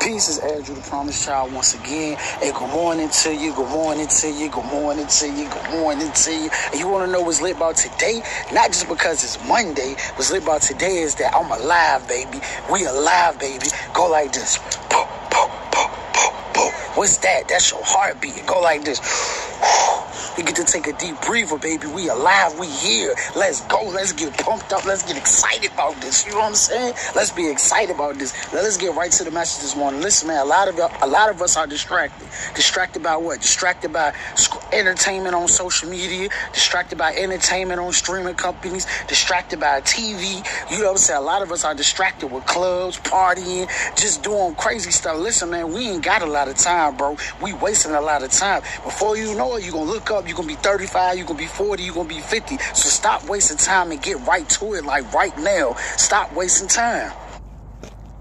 Peace is Andrew, the Promised Child, once again. Hey, good morning to you, good morning to you, good morning to you, good morning to you. And you want to know what's lit about today? Not just because it's Monday. What's lit about today is that I'm alive, baby. We alive, baby. Go like this. Po, po, po, po, po. What's that? That's your heartbeat. Go like this. You get to take a deep breather, baby. We alive. We here. Let's go. Let's get pumped up. Let's get excited about this. You know what I'm saying? Let's be excited about this. Let's get right to the message this morning. Listen, man, a lot of us are distracted. Distracted by what? Distracted by entertainment on social media. Distracted by entertainment on streaming companies. Distracted by TV. You know what I'm saying? A lot of us are distracted with clubs, partying, just doing crazy stuff. Listen, man, we ain't got a lot of time, bro. We wasting a lot of time. Before you know it, you're going to look up. You're going to be 35, you're going to be 40, you're going to be 50. So stop wasting time and get right to it, like right now. Stop wasting time.